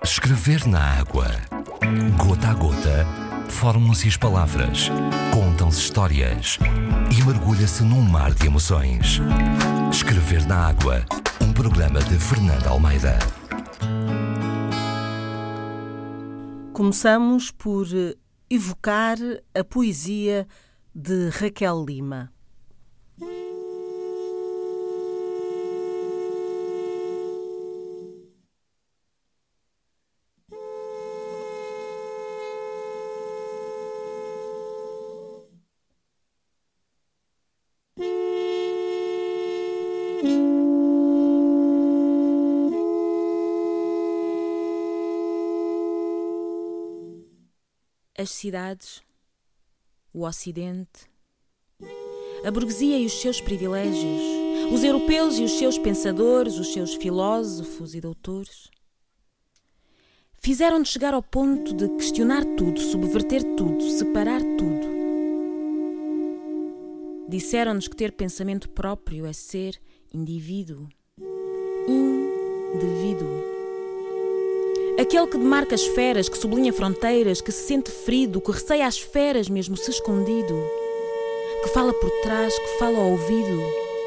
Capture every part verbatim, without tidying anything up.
Escrever na água. Gota a gota, formam-se as palavras, contam-se histórias e mergulha-se num mar de emoções. Escrever na água, um programa de Fernanda Almeida. Começamos por evocar a poesia de Raquel Lima. As cidades, o Ocidente, a burguesia e os seus privilégios, os europeus e os seus pensadores, os seus filósofos e doutores, fizeram-nos chegar ao ponto de questionar tudo, subverter tudo, separar tudo. Disseram-nos que ter pensamento próprio é ser indivíduo, indivíduo. Aquele que demarca as esferas, que sublinha fronteiras, que se sente ferido, que receia as esferas mesmo se escondido, que fala por trás, que fala ao ouvido.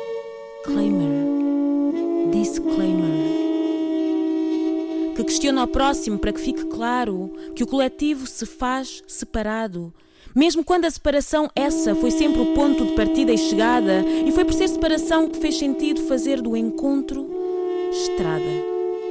Claimer, disclaimer. Que questiona ao próximo para que fique claro que o coletivo se faz separado, mesmo quando a separação essa foi sempre o ponto de partida e chegada, e foi por ser separação que fez sentido fazer do encontro estrada.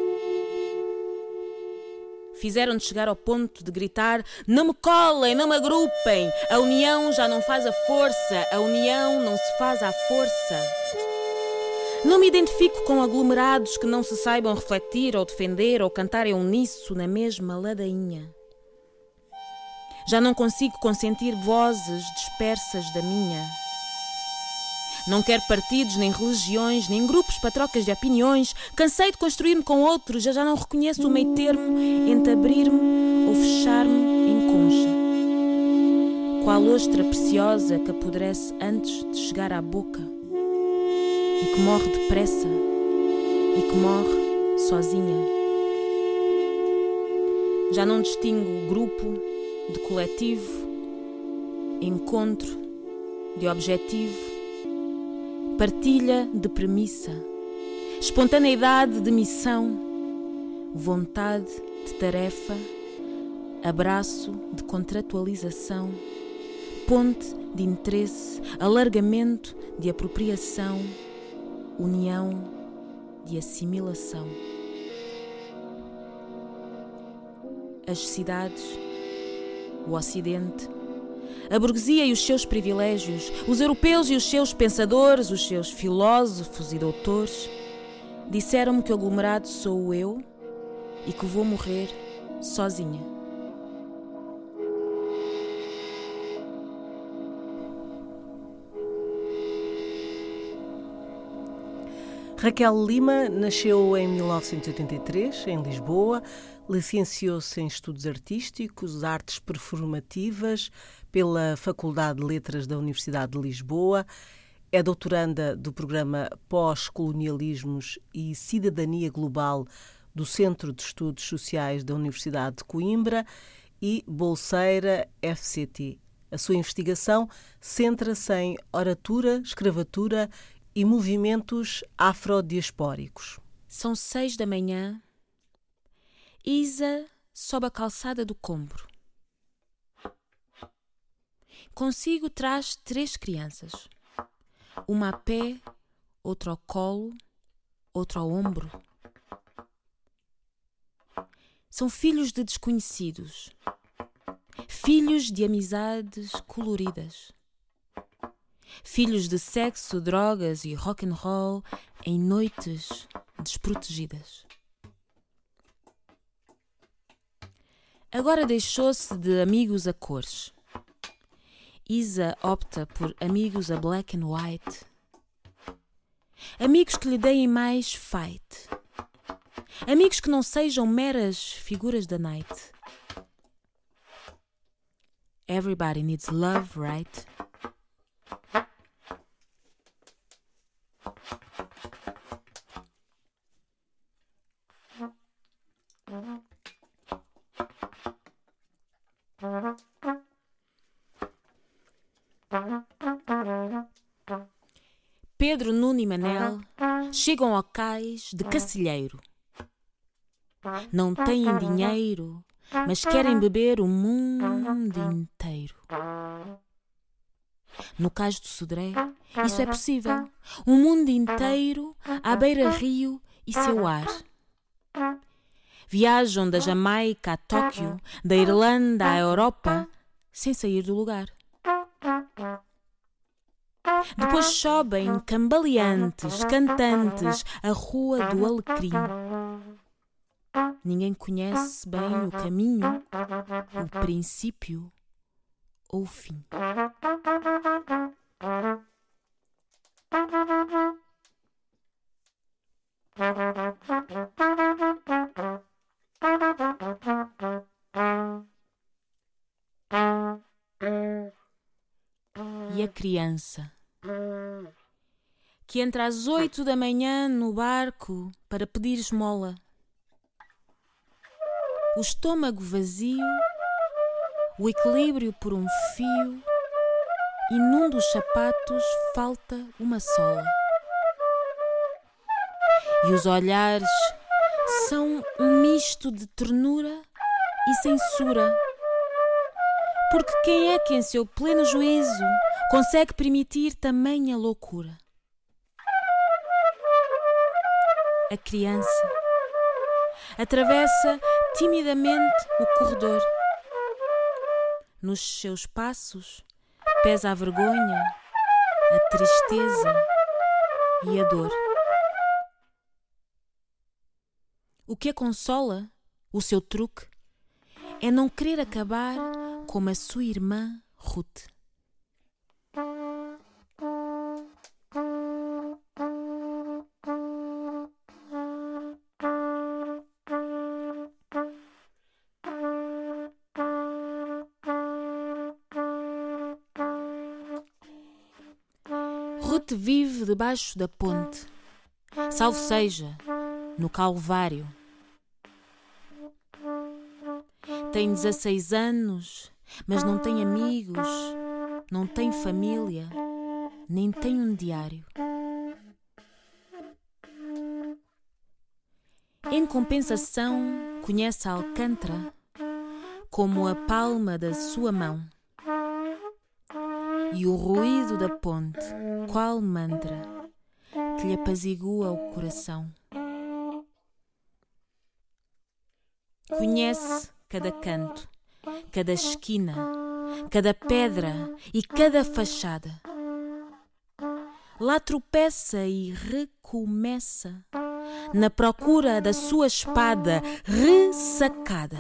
Fizeram-nos chegar ao ponto de gritar: não me colem, não me agrupem, a união já não faz a força, a união não se faz à força. Não me identifico com aglomerados que não se saibam refletir ou defender ou cantar em uníssono na mesma ladainha. Já não consigo consentir vozes dispersas da minha. Não quero partidos, nem religiões, nem grupos para trocas de opiniões. Cansei de construir-me com outros, já já não reconheço o meio termo entre abrir-me ou fechar-me em concha. Qual ostra preciosa que apodrece antes de chegar à boca e que morre depressa e que morre sozinha. Já não distingo grupo de coletivo, encontro de objetivo, partilha de premissa, espontaneidade de missão, vontade de tarefa, abraço de contratualização, ponte de interesse, alargamento de apropriação, união de assimilação. As cidades, o Ocidente, a burguesia e os seus privilégios, os europeus e os seus pensadores, os seus filósofos e doutores, disseram-me que o aglomerado sou eu e que vou morrer sozinha. Raquel Lima nasceu em mil novecentos e oitenta e três, em Lisboa, licenciou-se em Estudos Artísticos, Artes Performativas, pela Faculdade de Letras da Universidade de Lisboa, é doutoranda do programa Pós-Colonialismos e Cidadania Global do Centro de Estudos Sociais da Universidade de Coimbra e bolseira F C T. A sua investigação centra-se em oratura, escravatura e movimentos afrodiaspóricos. São seis da manhã. Isa sobe a calçada do Combro. Consigo traz três crianças. Uma a pé, outra ao colo, outra ao ombro. São filhos de desconhecidos. Filhos de amizades coloridas. Filhos de sexo, drogas e rock and roll em noites desprotegidas. Agora deixou-se de amigos a cores. Isa opta por amigos a black and white. Amigos que lhe deem mais fight. Amigos que não sejam meras figuras da night. Everybody needs love, right? Pedro, Nuno e Manel chegam ao cais de Cacilheiro. Não têm dinheiro, mas querem beber o mundo inteiro. No cais do Sodré, isso é possível. O mundo inteiro à beira-rio e seu ar. Viajam da Jamaica a Tóquio, da Irlanda à Europa, sem sair do lugar. Depois sobem cambaleantes, cantantes, a Rua do Alecrim. Ninguém conhece bem o caminho, o princípio ou o fim. E a criança, que entra às oito da manhã no barco para pedir esmola. O estômago vazio, o equilíbrio por um fio, e num dos sapatos falta uma sola. E os olhares são um misto de ternura e censura. Porque quem é que em seu pleno juízo consegue permitir tamanha loucura? A criança atravessa timidamente o corredor. Nos seus passos pesa a vergonha, a tristeza e a dor. O que a consola, o seu truque, é não querer acabar como a sua irmã Ruth. Ruth vive debaixo da ponte, salvo seja, no Calvário. Tem dezasseis anos, mas não tem amigos, não tem família, nem tem um diário. Em compensação, conhece a Alcântara como a palma da sua mão. E o ruído da ponte, qual mantra, que lhe apazigua o coração. Conhece cada canto, cada esquina, cada pedra e cada fachada. Lá tropeça e recomeça, na procura da sua espada ressacada.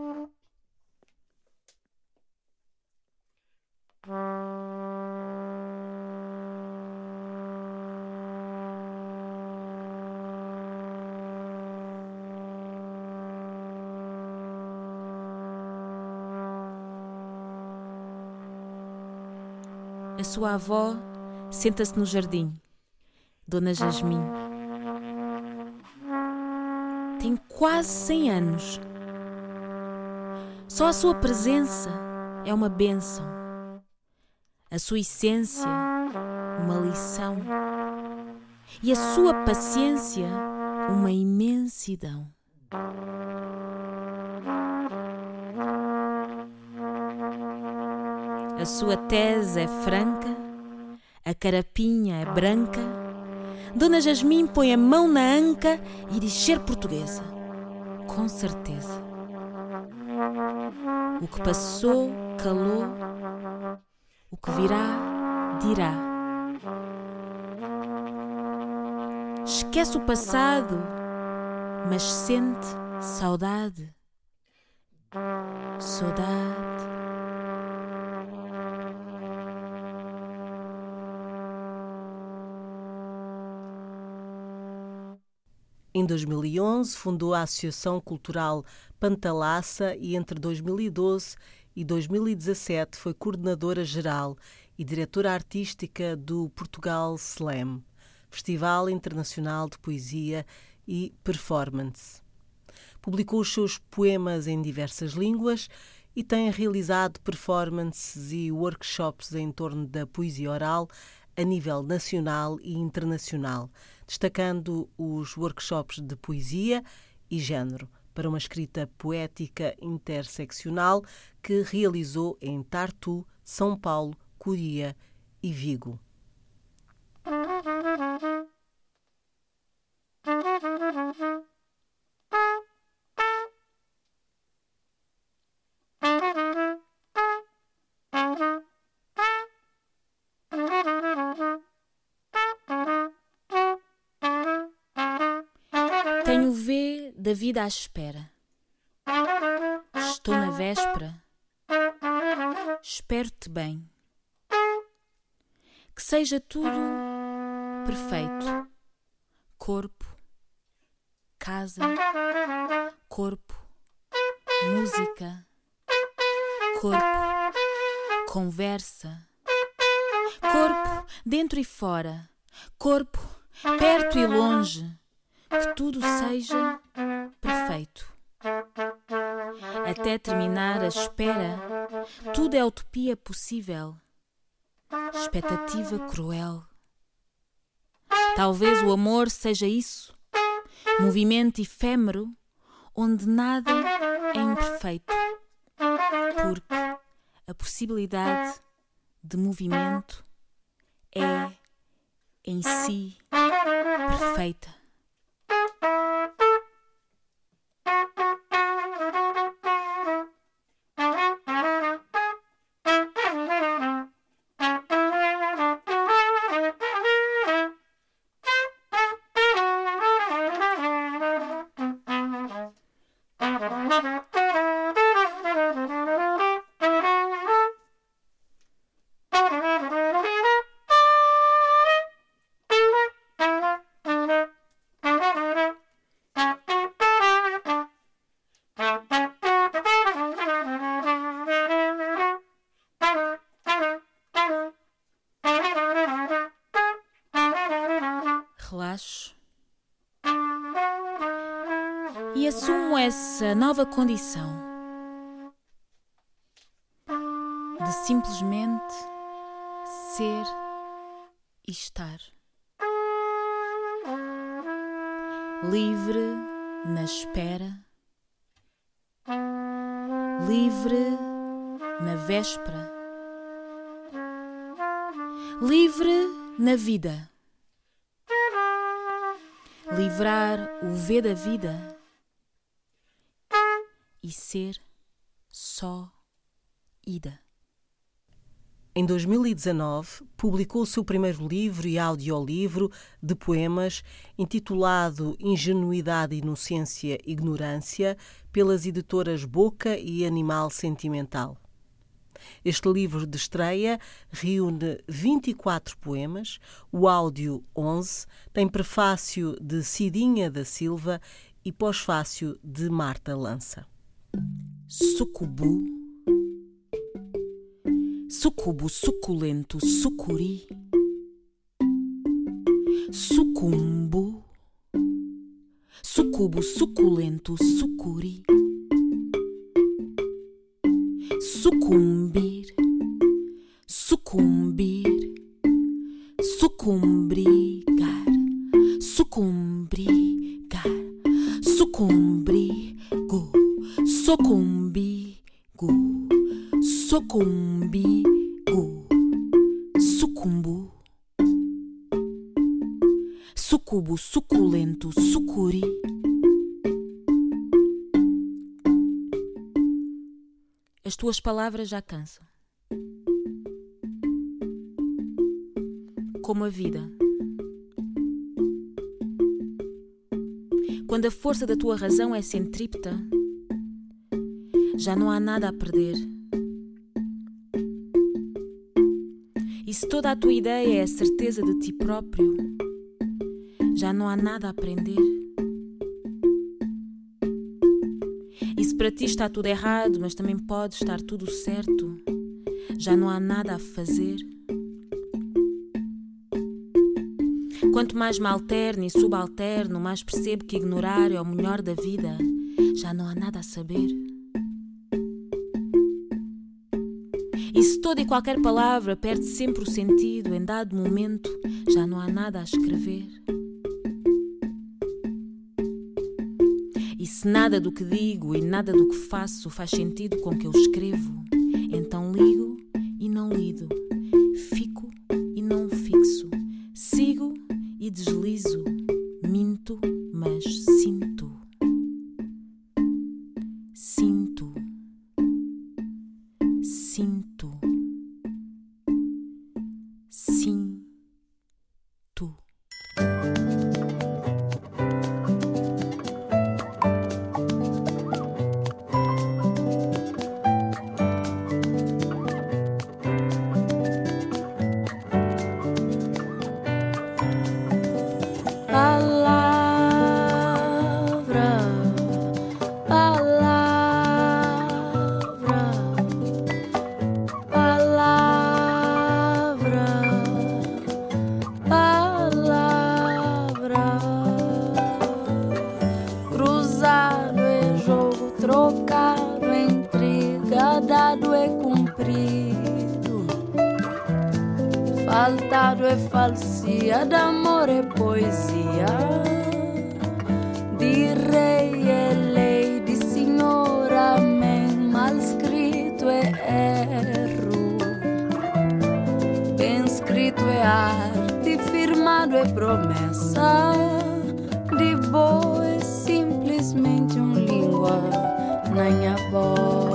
A sua avó senta-se no jardim, Dona Jasmim. Tem quase cem anos. Só a sua presença é uma bênção. A sua essência, uma lição. E a sua paciência, uma imensidão. A sua tese é franca, a carapinha é branca. Dona Jasmim põe a mão na anca e diz ser portuguesa, com certeza. O que passou, calou. O que virá, dirá. Esquece o passado, mas sente saudade. Saudade. Em dois mil e onze, fundou a Associação Cultural Pantalaça e entre dois mil e doze e dois mil e dezassete foi coordenadora geral e diretora artística do Portugal Slam, Festival Internacional de Poesia e Performance. Publicou os seus poemas em diversas línguas e tem realizado performances e workshops em torno da poesia oral a nível nacional e internacional, destacando os workshops de poesia e género para uma escrita poética interseccional que realizou em Tartu, São Paulo, Coria e Vigo. Tenho o V da vida à espera. Estou na véspera. Espero-te bem. Que seja tudo perfeito. Corpo, casa, corpo, música, corpo, conversa, corpo dentro e fora, corpo perto e longe. Que tudo seja perfeito. Até terminar a espera, tudo é utopia possível. Expectativa cruel. Talvez o amor seja isso, movimento efêmero, onde nada é imperfeito, porque a possibilidade de movimento é, em si, perfeita. Relaxo e assumo essa nova condição de simplesmente ser e estar livre na espera, livre na véspera, livre na vida. Livrar o V da vida e ser só ida. Em dois mil e dezanove, publicou o seu primeiro livro e audiolivro de poemas, intitulado Ingenuidade, Inocência, Ignorância, pelas editoras Boca e Animal Sentimental. Este livro de estreia reúne vinte e quatro poemas, o áudio onze, tem prefácio de Cidinha da Silva e pós-fácio de Marta Lança. Sucubu, sucubo suculento sucuri, sucumbo, sucubo suculento sucuri. Sucumbir, sucumbir, sucumbrigar, sucumbrigar, sucumbrigo, sucumbigo, sucumbigo, sucumbo, sucubo, suculento, sucuri. As tuas palavras já cansam. Como a vida. Quando a força da tua razão é centrípeta, já não há nada a perder. E se toda a tua ideia é a certeza de ti próprio, já não há nada a aprender. E se para ti está tudo errado, mas também pode estar tudo certo, já não há nada a fazer. Quanto mais me alterno e subalterno, mais percebo que ignorar é o melhor da vida, já não há nada a saber. E se toda e qualquer palavra perde sempre o sentido, em dado momento já não há nada a escrever. E se nada do que digo e nada do que faço faz sentido com o que eu escrevo, então ligo e não lido, fico e não fixo, sigo e deslizo, minto, mas sinto. Sinto. Sinto. Sinto. Faltado é falsia, d'amor é poesia, de rei é lei, de senhora amém, mal escrito é erro, bem escrito é arte, firmado é promessa, de boa é simplesmente uma língua na minha boca.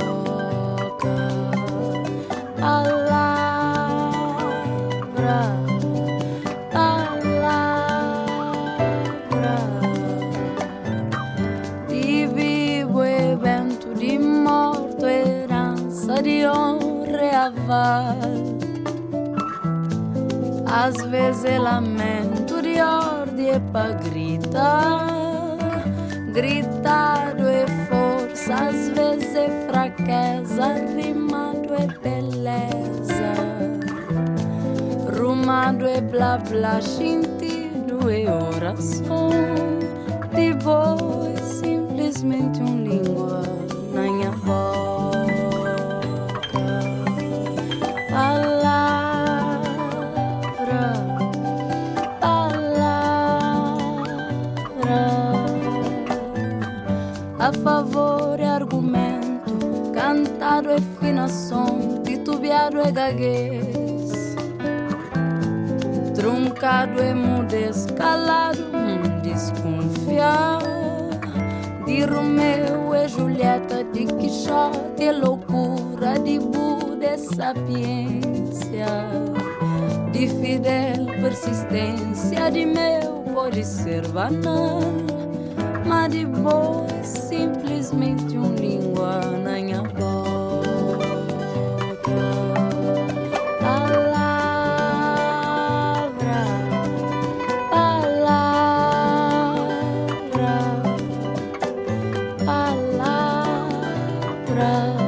De honra e aval, às vezes é lamento de ordem é pra gritar, gritado é força, às vezes é fraqueza, rimado é beleza, rumado é blá blá, sentido é oração, de boa é simplesmente uma língua na minha voz. A favor é argumento, cantado é finação, titubeado é gaguez, truncado é mudez, calado um desconfiar, de Romeu é Julieta, de Quixote é loucura, de Buda é sapiência, de Fidel persistência, de meu pode ser banal, mas de boa é simplesmente uma língua na minha boca. Palavra, palavra, palavra.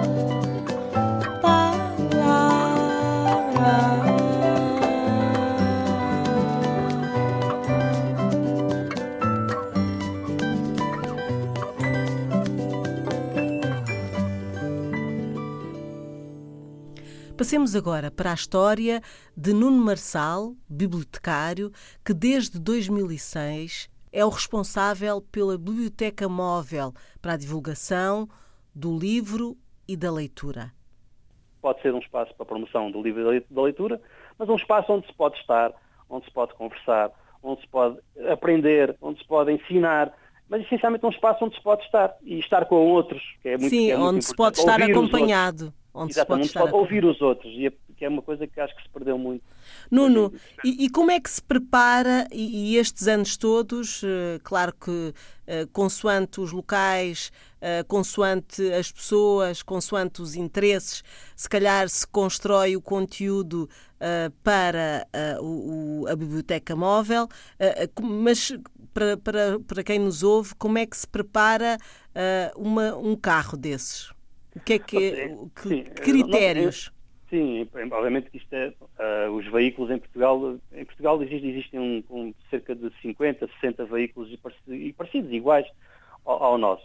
Passemos agora para a história de Nuno Marçal, bibliotecário, que desde dois mil e seis é o responsável pela Biblioteca Móvel para a divulgação do livro e da leitura. Pode ser um espaço para a promoção do livro e da leitura, mas um espaço onde se pode estar, onde se pode conversar, onde se pode aprender, onde se pode ensinar, mas essencialmente um espaço onde se pode estar e estar com outros, que é muito, Sim, que é muito onde se pode estar acompanhado. Onde Exatamente, se pode, estar pode ouvir os outros, e é, que é uma coisa que acho que se perdeu muito. Nuno, e, e como é que se prepara, e, e estes anos todos, uh, claro que uh, consoante os locais, uh, consoante as pessoas, consoante os interesses, se calhar se constrói o conteúdo uh, para uh, o, a Biblioteca Móvel, uh, mas para, para, para quem nos ouve, como é que se prepara uh, uma, um carro desses? O que é que, que sim, critérios? Sim, obviamente que isto é, uh, os veículos em Portugal, em Portugal existem, existem um, um, cerca de cinquenta, sessenta veículos e parecidos, iguais ao, ao nosso.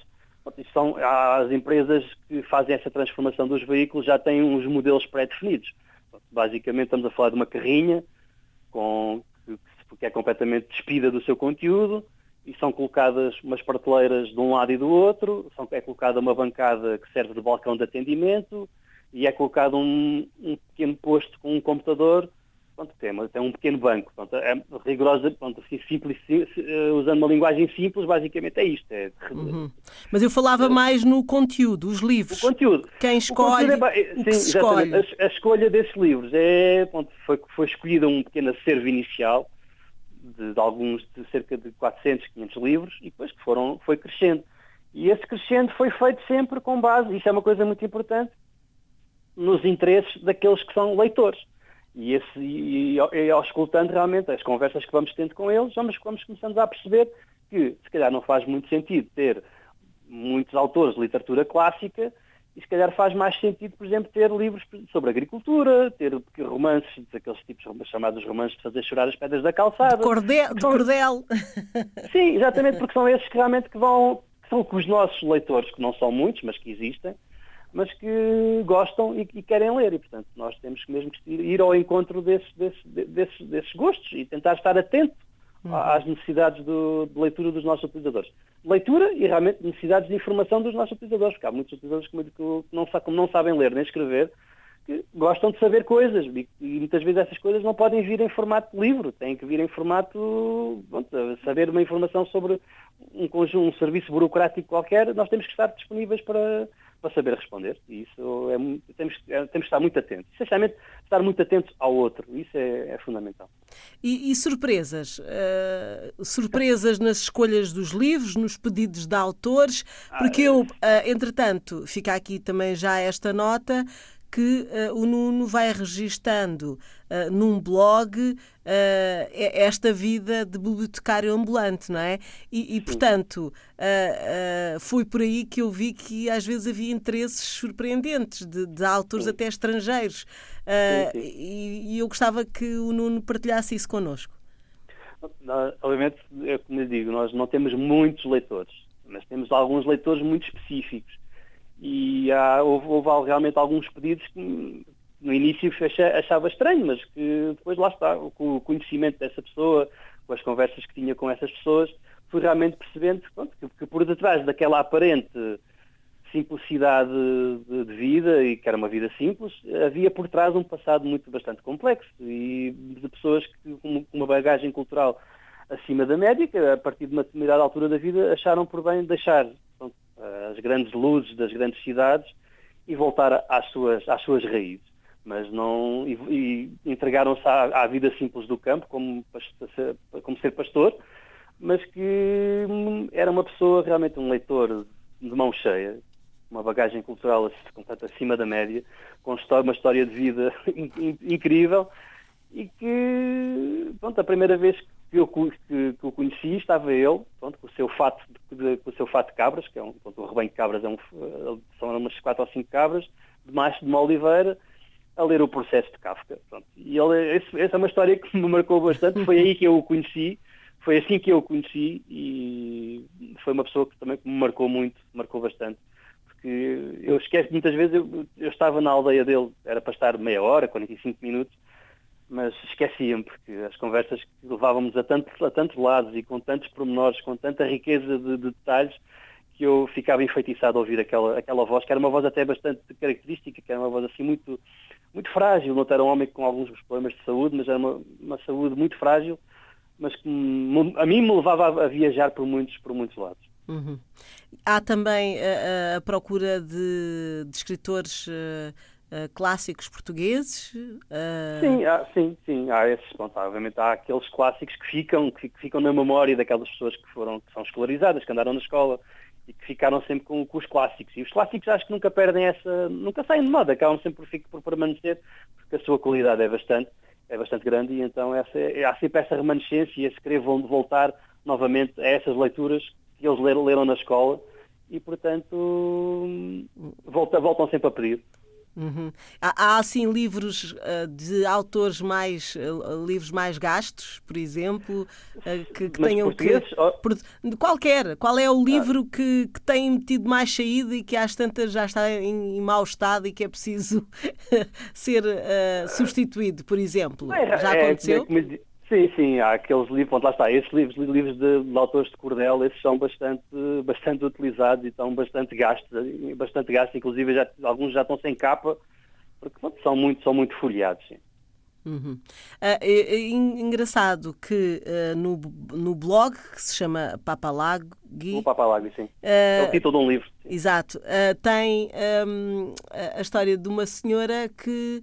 São, as empresas que fazem essa transformação dos veículos já têm uns modelos pré-definidos. Basicamente estamos a falar de uma carrinha com, que, que é completamente despida do seu conteúdo e são colocadas umas prateleiras de um lado e do outro, são, é colocada uma bancada que serve de balcão de atendimento e é colocado um, um pequeno posto com um computador. Pronto, tem, tem um pequeno banco. Pronto, é rigorosa, pronto, assim, simples, usando uma linguagem simples, basicamente é isto. É... Uhum. Mas eu falava é... mais no conteúdo, os livros. O conteúdo. Quem escolhe, o, é... o Sim, que se escolhe. A, a escolha desses livros é, pronto, foi, foi escolhido um pequeno acervo inicial de, de alguns, de cerca de quatrocentos, quinhentos livros, e depois que foram, foi crescendo. E esse crescendo foi feito sempre com base, isso é uma coisa muito importante, nos interesses daqueles que são leitores. E, esse, e, e auscultando realmente as conversas que vamos tendo com eles, vamos, vamos começando a perceber que se calhar não faz muito sentido ter muitos autores de literatura clássica e se calhar faz mais sentido, por exemplo, ter livros sobre agricultura, ter romances, aqueles tipos chamados romances de fazer chorar as pedras da calçada. De cordel. De cordel. Sim, exatamente, porque são esses que realmente que vão, que são com os nossos leitores, que não são muitos, mas que existem, mas que gostam e, e querem ler. E, portanto, nós temos que mesmo ir ao encontro desses, desses, desses, desses gostos e tentar estar atento uhum. às necessidades do, de leitura dos nossos utilizadores. Leitura e, realmente, necessidades de informação dos nossos utilizadores, porque há muitos utilizadores que, que não, como não sabem ler nem escrever, que gostam de saber coisas e, e muitas vezes essas coisas não podem vir em formato de livro, têm que vir em formato, pronto, saber uma informação sobre um, um serviço burocrático qualquer, nós temos que estar disponíveis para... para saber responder, e isso é, temos, é, temos que estar muito atentos. Essencialmente, estar muito atentos ao outro, isso é, é fundamental. E, e surpresas? Uh, surpresas nas escolhas dos livros, nos pedidos de autores, porque eu, uh, entretanto, fica aqui também já esta nota, que uh, o Nuno vai registando uh, num blog uh, esta vida de bibliotecário ambulante, não é? E, e portanto, uh, uh, foi por aí que eu vi que às vezes havia interesses surpreendentes de, de autores sim. até estrangeiros. Uh, sim, sim. E, e eu gostava que o Nuno partilhasse isso connosco. Nós, obviamente, é como eu digo, nós não temos muitos leitores, mas temos alguns leitores muito específicos. E há, houve, houve realmente alguns pedidos que no início achava estranho, mas que depois lá está, com o conhecimento dessa pessoa, com as conversas que tinha com essas pessoas, fui realmente percebendo pronto, que, que por detrás daquela aparente simplicidade de, de vida, e que era uma vida simples, havia por trás um passado muito bastante complexo e de pessoas que, com uma bagagem cultural acima da média, que a partir de uma determinada altura da vida acharam por bem deixar pronto, as grandes luzes das grandes cidades e voltar às suas, às suas raízes. Mas não, e, e entregaram-se à, à vida simples do campo, como, como ser pastor, mas que era uma pessoa, realmente um leitor de mão cheia, uma bagagem cultural completamente acima da média, com uma história de vida incrível, e que, pronto, a primeira vez que eu, que, que eu conheci estava ele, pronto, com o seu fato de, com o seu fato de cabras, que é um, pronto, o rebanho de cabras é um, são umas quatro ou cinco cabras, debaixo de uma oliveira, a ler o Processo de Kafka. Pronto. E ele, esse, essa é uma história que me marcou bastante, foi aí que eu o conheci, foi assim que eu o conheci, e foi uma pessoa que também me marcou muito, marcou bastante, porque eu esqueço muitas vezes, eu, eu estava na aldeia dele, era para estar meia hora, quarenta e cinco minutos, mas esquecia-me, porque as conversas que levávamos a tantos, a tantos lados e com tantos pormenores, com tanta riqueza de, de detalhes, que eu ficava enfeitiçado a ouvir aquela, aquela voz, que era uma voz até bastante característica, que era uma voz assim muito, muito frágil. Não era um homem com alguns problemas de saúde, mas era uma, uma saúde muito frágil, mas que me, a mim me levava a, a viajar por muitos, por muitos lados. Uhum. Há também a, a procura de, de escritores uh, uh, clássicos portugueses? Uh... Sim, há, sim, sim. Há esses, pronto, obviamente há aqueles clássicos que ficam, que, que ficam na memória daquelas pessoas que foram, que são escolarizadas, que andaram na escola e que ficaram sempre com, com os clássicos. E os clássicos acho que nunca perdem essa, nunca saem de moda, acabam sempre por, por permanecer, porque a sua qualidade é bastante, é bastante grande, e então essa, há sempre essa remanescência e esse querer voltar novamente a essas leituras que eles leram, leram na escola, e portanto voltam, voltam sempre a pedir. Uhum. Há, há assim livros uh, de autores mais uh, livros mais gastos, por exemplo, uh, que, que Mas tenham portugueses? que Oh. por, qualquer. Qual é o livro que, que tem tido mais saída e que às tantas já está em, em mau estado e que é preciso ser uh, substituído, por exemplo? É, Já é, aconteceu? É, é, sim, sim, há aqueles livros, pronto, lá está, esses livros, livros de, de autores de cordel, esses são bastante, bastante utilizados e estão bastante gastos, bastante gastos, inclusive já, alguns já estão sem capa, porque pronto, são muito, são muito folheados, sim. Uhum. Uh, é, é engraçado que uh, no, no blog, que se chama Papalagui... O Papalagui, sim. Uh, é o título de um livro. Sim. Exato. Uh, tem um, a história de uma senhora que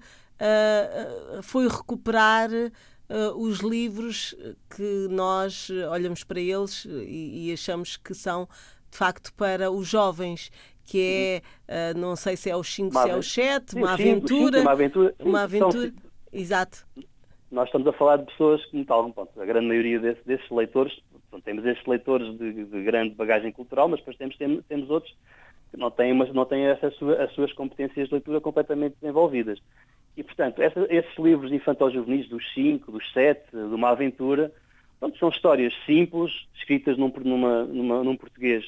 uh, foi recuperar uh, os livros que nós olhamos para eles e, e achamos que são, de facto, para os jovens, que é, uh, não sei se é os cinco, se é os sete, uma aventura. Uma aventura. Sim, uma aventura. São, exato. Nós estamos a falar de pessoas que, tal, pronto, a grande maioria desse, desses leitores, pronto, temos esses leitores de, de grande bagagem cultural, mas depois temos, temos, temos outros que não têm, mas não têm essa, as suas competências de leitura completamente desenvolvidas. E, portanto, essa, esses livros infantil-juvenis dos cinco, dos sete, de uma aventura, pronto, são histórias simples, escritas num, numa, numa, num português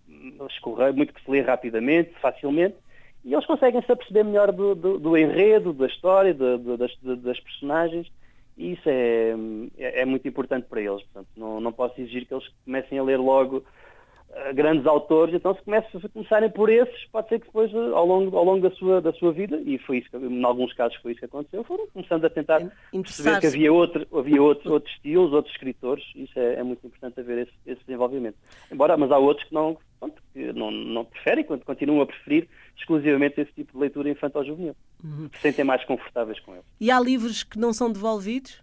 muito que se lê rapidamente, facilmente, e eles conseguem se aperceber melhor do, do, do enredo, da história, do, do, das, das personagens, e isso é, é, é muito importante para eles. Portanto, não, não posso exigir que eles comecem a ler logo uh, grandes autores, então se, comecem, se começarem por esses, pode ser que depois, ao longo, ao longo da, sua, da sua vida, e foi isso que, em alguns casos foi isso que aconteceu, foram começando a tentar perceber que havia, outro, havia outros, outros estilos, outros escritores, e isso é, é muito importante haver esse, esse desenvolvimento. Embora, mas há outros que não, pronto, que não, não preferem, continuam a preferir exclusivamente esse tipo de leitura infantil-juvenil, uhum. Se sentem mais confortáveis com ele. E há livros que não são devolvidos?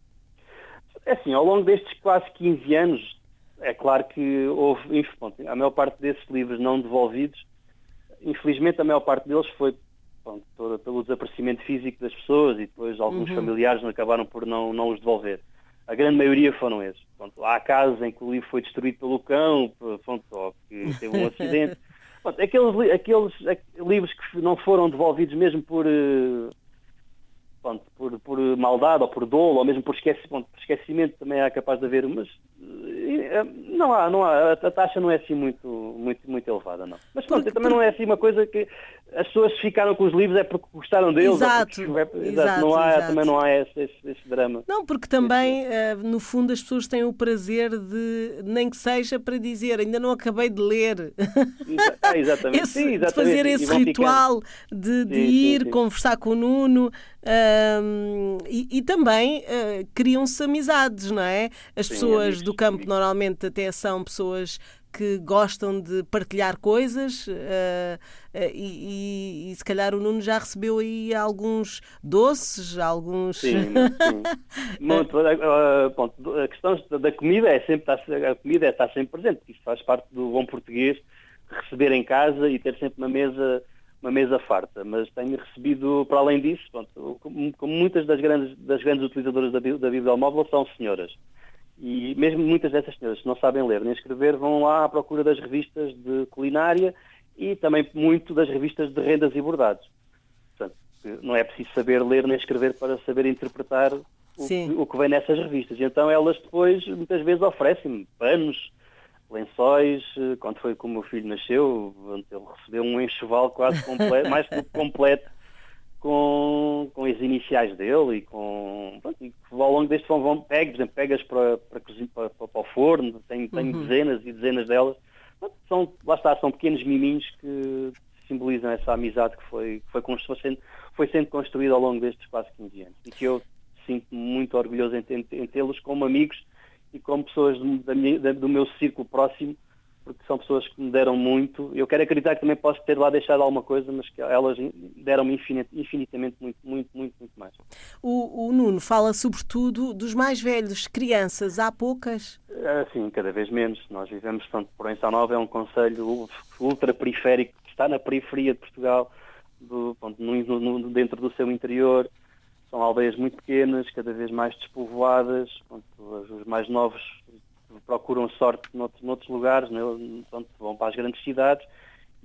É assim, ao longo destes quase quinze anos, é claro que houve, infelizmente, a maior parte desses livros não devolvidos, infelizmente a maior parte deles foi, pronto, toda, pelo desaparecimento físico das pessoas e depois alguns uhum. familiares acabaram por não, não os devolver. A grande maioria foram esses. Pronto, há casos em que o livro foi destruído pelo cão, pronto, ou que teve um acidente. Pronto, aqueles, aqueles livros que não foram devolvidos mesmo por, pronto, por, por maldade ou por dolo, ou mesmo por, esqueci, pronto, por esquecimento, também é capaz de haver, mas não há, não há, a taxa não é assim muito, muito, muito elevada, não. Mas pronto, porque, também porque... não é assim uma coisa que as pessoas ficaram com os livros é porque gostaram deles. Exato, porque, é, exato, não há, exato. Também não há esse, esse, esse drama. Não, porque também, uh, no fundo, as pessoas têm o prazer de, nem que seja para dizer, ainda não acabei de ler. Ah, exatamente. esse, sim, exatamente. De fazer esse ritual de, de sim, ir sim, sim. conversar com o Nuno. Uh, e, e também uh, criam-se amizades, não é? As sim, pessoas amigos, do campo amigos. Normalmente até são pessoas que gostam de partilhar coisas uh, uh, e, e, e se calhar o Nuno já recebeu aí alguns doces, alguns... Sim, sim. Muito, uh, ponto, a questão da comida é sempre, a comida está sempre presente, isso faz parte do bom português, receber em casa e ter sempre uma mesa, uma mesa farta, mas tenho recebido, para além disso, pronto, como, como muitas das grandes, das grandes utilizadoras da, da bibliomóvel são senhoras. E mesmo muitas dessas senhoras que não sabem ler nem escrever vão lá à procura das revistas de culinária e também muito das revistas de rendas e bordados. Portanto, não é preciso saber ler nem escrever para saber interpretar o, o que vem nessas revistas. E então elas depois, muitas vezes, oferecem-me panos, lençóis. Quando foi que o meu filho nasceu, ele recebeu um enxoval quase completo, mais do que completo, Com, com as iniciais dele e com pronto, e ao longo deste vão, vão pegas, por exemplo, pegas para, para, para, para, para o forno, tenho, tenho uhum. dezenas e dezenas delas. Pronto, são, lá está, são pequenos miminhos que simbolizam essa amizade que foi, que foi, foi, sendo, foi sendo construída ao longo destes quase quinze anos e que eu sinto-me muito orgulhoso em, em, em tê-los como amigos e como pessoas do, da minha, da, do meu círculo próximo, porque são pessoas que me deram muito. Eu quero acreditar que também posso ter lá deixado alguma coisa, mas que elas deram-me infinit, infinitamente muito, muito, muito, muito mais. O, o Nuno fala sobretudo dos mais velhos, crianças, há poucas? Sim, cada vez menos. Nós vivemos, portanto, Proença Nova é um concelho ultra-periférico, que está na periferia de Portugal, do, portanto, no, no, dentro do seu interior. São aldeias muito pequenas, cada vez mais despovoadas, portanto, os mais novos procuram sorte noutros, noutros lugares, né? Portanto, vão para as grandes cidades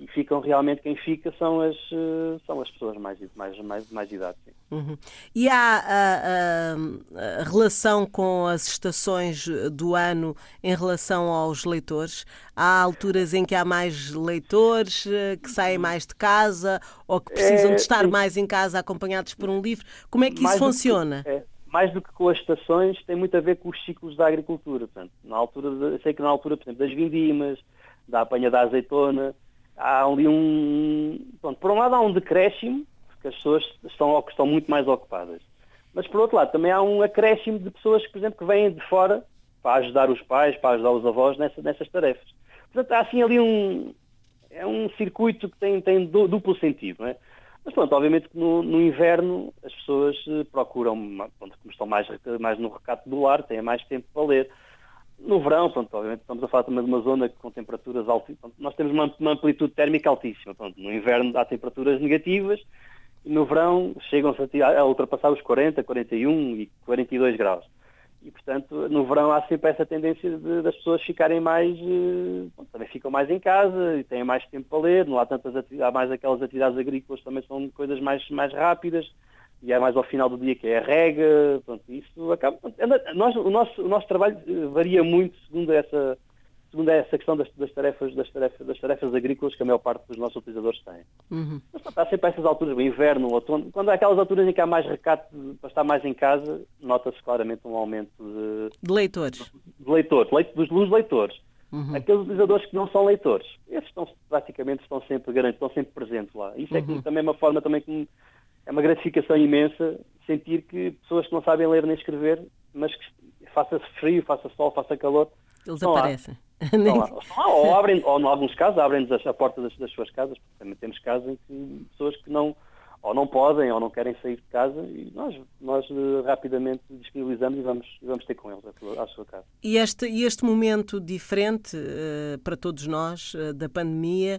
e ficam realmente, quem fica são as, são as pessoas mais, mais, mais, mais de idade. Sim. Uhum. E há a, a, a relação com as estações do ano em relação aos leitores? Há alturas em que há mais leitores que saem mais de casa ou que precisam é, de estar sim. mais em casa acompanhados por um livro? Como é que mais isso funciona? Que, é, mais do que com as estações, tem muito a ver com os ciclos da agricultura. Portanto, na altura de, eu sei que na altura, por exemplo, das vindimas, da apanha da azeitona, há ali um... Pronto, por um lado há um decréscimo, porque as pessoas estão, estão muito mais ocupadas. Mas, por outro lado, também há um acréscimo de pessoas, por exemplo, que vêm de fora para ajudar os pais, para ajudar os avós nessa, nessas tarefas. Portanto, há assim ali um... É um circuito que tem, tem duplo sentido, não é? Mas, pronto, obviamente que no, no inverno as pessoas procuram, pronto, como estão mais, mais no recato do lar, têm mais tempo para ler. No verão, pronto, obviamente estamos a falar também de uma zona com temperaturas altíssimas. Nós temos uma, uma amplitude térmica altíssima. Pronto, no inverno há temperaturas negativas e no verão chegam-se a, a ultrapassar os quarenta, quarenta e um e quarenta e dois graus. E, portanto, no verão há sempre essa tendência de, das pessoas ficarem mais... Bom, também ficam mais em casa e têm mais tempo para ler. Não há tantas atividades, há mais aquelas atividades agrícolas, também são coisas mais, mais rápidas. E é mais ao final do dia que é a rega, pronto, isso acaba... Nós, o, nosso, o nosso trabalho varia muito segundo essa, segundo essa questão das, das, tarefas, das, tarefas, das tarefas agrícolas que a maior parte dos nossos utilizadores têm. Uhum. Mas pronto, há sempre essas alturas, o inverno, o outono, quando há aquelas alturas em que há mais recato para estar mais em casa, nota-se claramente um aumento de... De leitores. De leitores, leito, dos, dos leitores. Uhum. Aqueles utilizadores que não são leitores, esses estão, praticamente estão sempre garantidos, estão sempre presentes lá. Isso é que, uhum. também é uma forma também que... É uma gratificação imensa sentir que pessoas que não sabem ler nem escrever, mas que faça frio, faça sol, faça calor, eles aparecem. Estão lá. Estão lá. Ou, abrem, ou em alguns casos abrem-nos a porta das, das suas casas, porque também temos casos em que pessoas que não, ou não podem ou não querem sair de casa e nós, nós uh, rapidamente disponibilizamos e vamos, vamos ter com eles à sua casa. E este, e este momento diferente uh, para todos nós uh, da pandemia,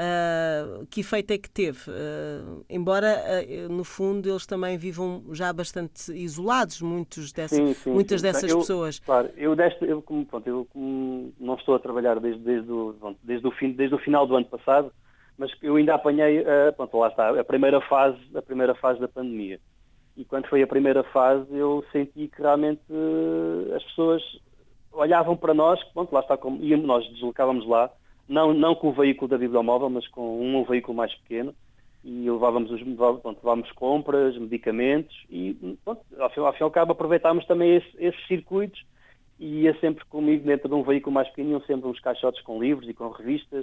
uh, que efeito é que teve? Uh, embora, uh, no fundo, eles também vivam já bastante isolados, muitos dessa, sim, sim, muitas sim. dessas eu, pessoas. Claro, eu, deste, eu, como, pronto, eu como não estou a trabalhar desde, desde, o, pronto, desde, o fim, desde o final do ano passado, mas eu ainda apanhei, uh, pronto, lá está, a primeira fase, a primeira fase da pandemia. E quando foi a primeira fase, eu senti que realmente uh, as pessoas olhavam para nós, pronto, lá está, como íamos, nós deslocávamos lá, não, não com o veículo da Bibliomóvel, mas com um, um veículo mais pequeno, e levávamos, os, pronto, levávamos compras, medicamentos, e pronto, ao fim, ao fim e ao cabo aproveitámos também esse, esses circuitos, e ia sempre comigo dentro de um veículo mais pequeno, iam sempre uns caixotes com livros e com revistas,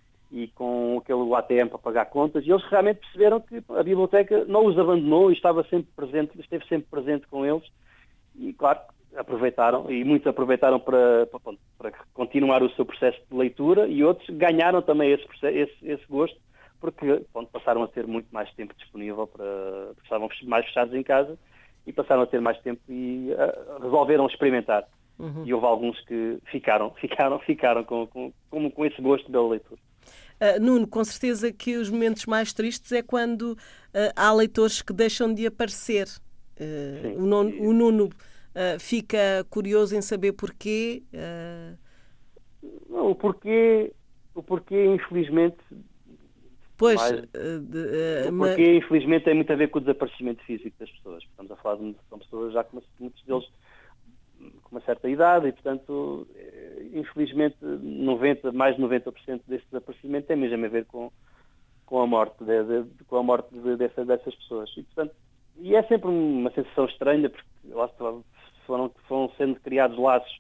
e com aquele A T M para pagar contas, e eles realmente perceberam que a biblioteca não os abandonou e estava sempre presente, esteve sempre presente com eles, e claro, aproveitaram, e muitos aproveitaram para, para, para continuar o seu processo de leitura, e outros ganharam também esse, esse, esse gosto, porque bom, passaram a ter muito mais tempo disponível, para, porque estavam mais fechados em casa, e passaram a ter mais tempo e uh, resolveram experimentar. Uhum. E houve alguns que ficaram, ficaram, ficaram com, com, com, com esse gosto pela leitura. Uh, Nuno, com certeza que os momentos mais tristes é quando uh, há leitores que deixam de aparecer. Uh, Sim, o, non, o Nuno uh, fica curioso em saber porquê. Uh... Não, o porquê, o porquê, infelizmente... Pois, mais, uh, de, uh, o porquê, mas... infelizmente, tem muito a ver com o desaparecimento físico das pessoas. Estamos a falar de são pessoas já com muitos deles com uma certa idade e, portanto, infelizmente, noventa, mais de noventa por cento desse desaparecimento tem mesmo a ver com, com a morte, de, de, com a morte de, dessa, dessas pessoas. E, portanto, e é sempre uma sensação estranha, porque lá foram, foram sendo criados laços,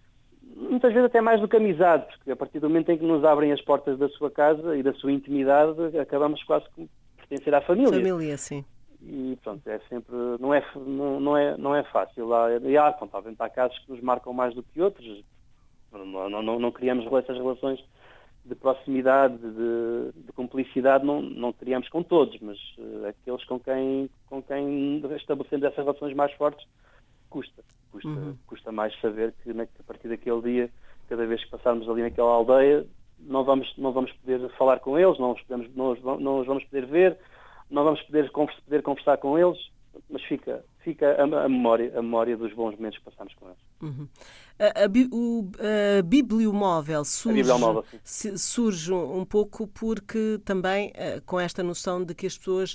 muitas vezes até mais do que amizade, porque a partir do momento em que nos abrem as portas da sua casa e da sua intimidade, acabamos quase com pertencer à família. Família, sim. E pronto, é sempre, não é, não, não é, não é fácil. E há, pronto, há casos que nos marcam mais do que outros. Não, não, não, não criamos essas relações de proximidade, de, de cumplicidade, não, não criamos com todos, mas uh, aqueles com quem, com quem estabelecemos essas relações mais fortes, custa. Custa, uhum. custa mais saber que, na, que a partir daquele dia, cada vez que passarmos ali naquela aldeia, não vamos, não vamos poder falar com eles, não os, podemos, não os, não os vamos poder ver, não vamos poder, poder conversar com eles, mas fica, fica a, a, memória, a memória dos bons momentos que passamos com eles. Uhum. A, a, o, a Bibliomóvel surge, a Bibliomóvel, surge um pouco porque também uh, com esta noção de que as pessoas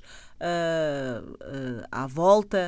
uh, uh, à volta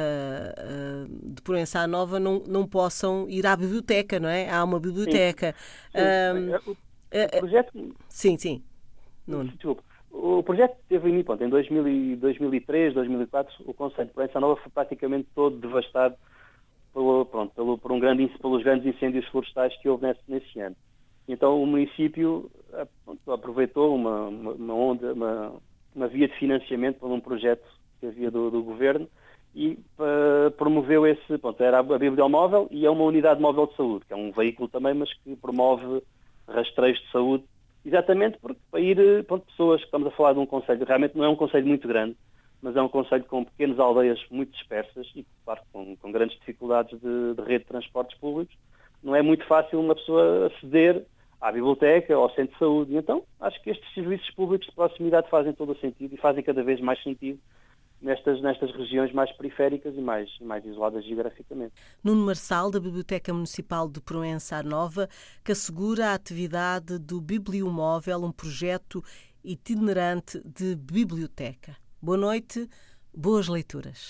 uh, uh, de Proença à Nova não, não possam ir à biblioteca, não é? Há uma biblioteca. Sim. Sim. Um, o, o projeto... Sim, sim. Nuno. Desculpa. O projeto teve em ponto, em dois mil e três, dois mil e quatro, o concelho de Proença Nova foi praticamente todo devastado pelo, pronto, pelo, por um grande, pelos grandes incêndios florestais que houve nesse, nesse ano. Então o município pronto, aproveitou uma, uma, uma, onda, uma, uma via de financiamento para um projeto que havia do, do governo e uh, promoveu esse, pronto, era a Bibliomóvel e é uma unidade móvel de saúde, que é um veículo também, mas que promove rastreios de saúde. Exatamente porque para ir, pronto, pessoas, que estamos a falar de um concelho, realmente não é um concelho muito grande, mas é um concelho com pequenas aldeias muito dispersas e, claro, com, com grandes dificuldades de, de rede de transportes públicos. Não é muito fácil uma pessoa aceder à biblioteca ou ao centro de saúde. E, então, acho que estes serviços públicos de proximidade fazem todo o sentido e fazem cada vez mais sentido nestas, nestas regiões mais periféricas e mais, mais isoladas geograficamente. Nuno Marçal, da Biblioteca Municipal de Proença à Nova, que assegura a atividade do Bibliomóvel, um projeto itinerante de biblioteca. Boa noite, boas leituras.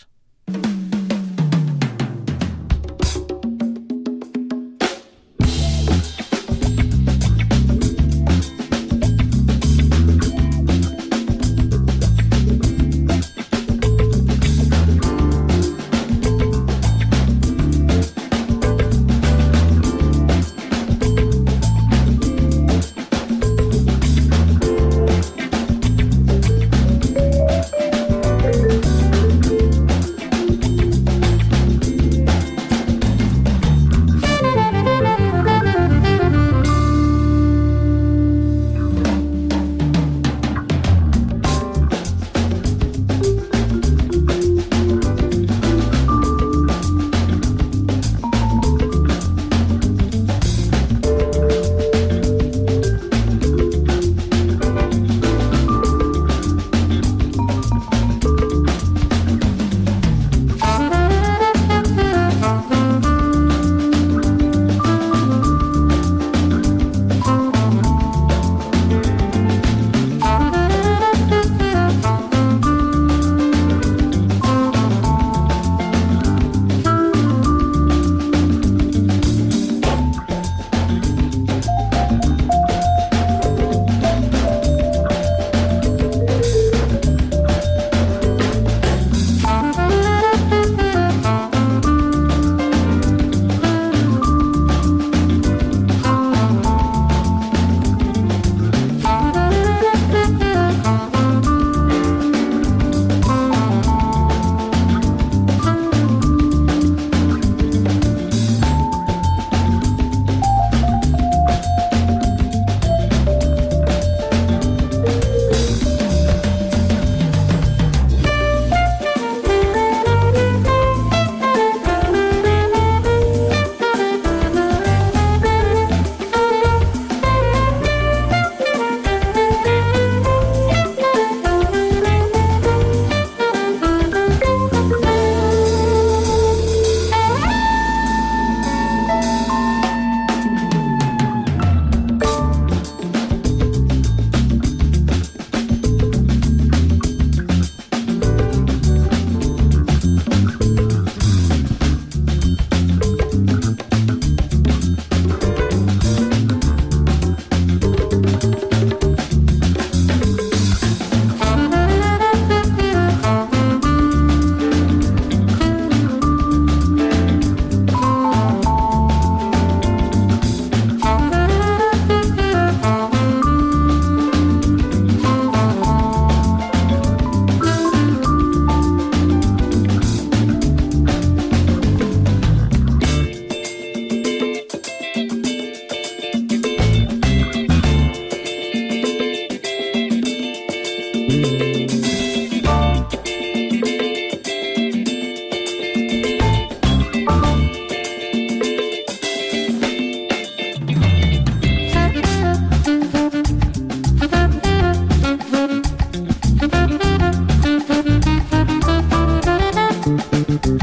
Thank you.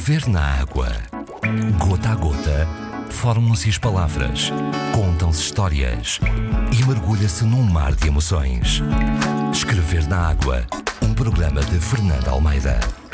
Escrever na água. Gota a gota, formam-se as palavras, contam-se histórias e mergulha-se num mar de emoções. Escrever na água, um programa de Fernanda Almeida.